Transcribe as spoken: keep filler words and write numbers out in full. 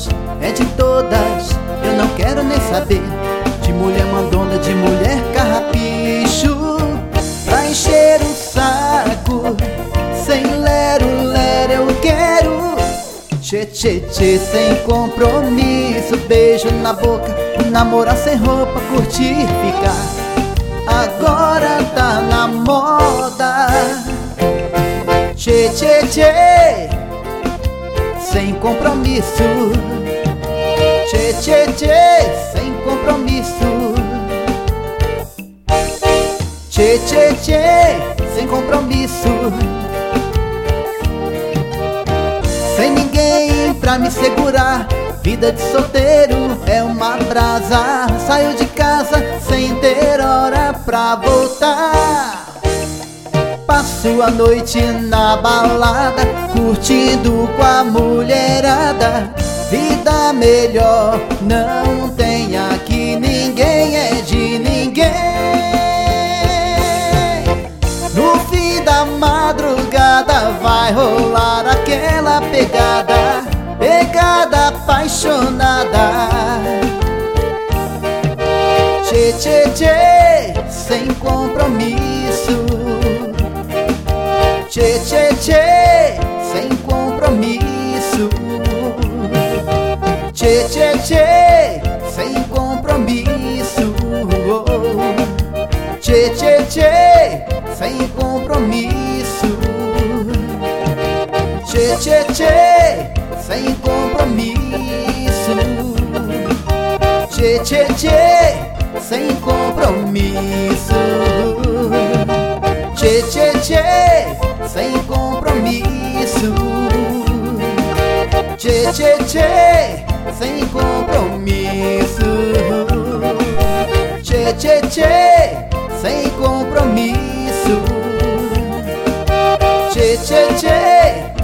todas, é de todas. Eu não quero nem saber de mulher mandona, de mulher carrapicho, pra encher o saco, sem lero-lero eu quero. Tchê, tchê, tchê, sem compromisso, beijo na boca, namorar sem roupa, curtir, ficar, agora tá na moda. Tchê, tchê, tchê, sem compromisso. Tchê, tchê, tchê, sem compromisso. Tchê, tchê, tchê, sem compromisso. Sem ninguém pra me segurar, vida de solteiro é uma brasa. Saio de casa sem ter hora pra voltar. Passo a noite na balada, curtindo com a mulherada. Vida melhor não tem aqui, ninguém é de ninguém. No fim da madrugada vai rolar aquela pegada, pegada apaixonada. Tchê, tchê, tchê, sem compromisso. Tchê, tchê, tchê, sem compromisso. Tchê, tchê, tchê, sem compromisso. Tchê, tchê, tchê, sem compromisso. Tchê, tchê, tchê, sem compromisso. Tchê, tchê, tchê, sem compromisso. Tchê, tchê, tchê, sem compromisso. Tchê, tchê, tchê, sem compromisso. Tchê, tchê, tchê, sem compromisso. Tchê, tchê, tchê,